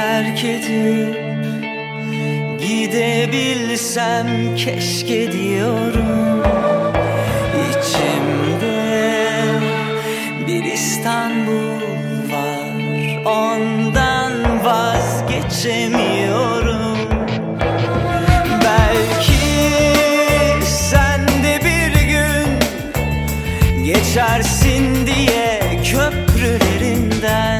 terk edip gidebilsem keşke diyorum. İçimde bir İstanbul var, ondan vazgeçemiyorum. Belki sen de bir gün geçersin diye köprülerinden,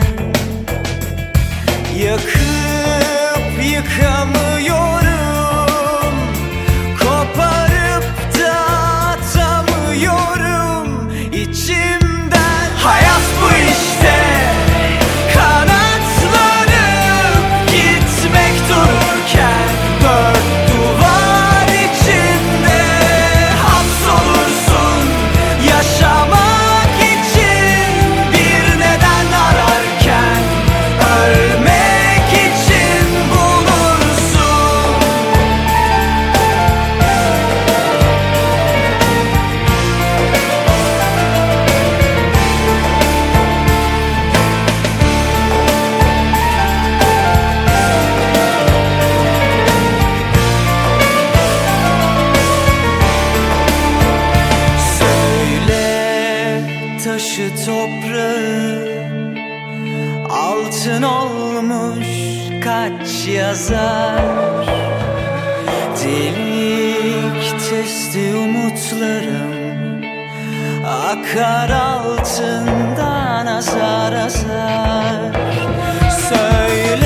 yakıp yıkamıyorum, koparıp da atamıyorum içimden. Hayat bu işte, kanatlanıp gitmek dururken dört duvar içinde hapsolursun. Yaşamak için bir neden ararken ölmek için bulursun. Söyle taşı toprağı altın olmuş kaç yazar. Delik testi umutlarım akar altından azar azar. Söyle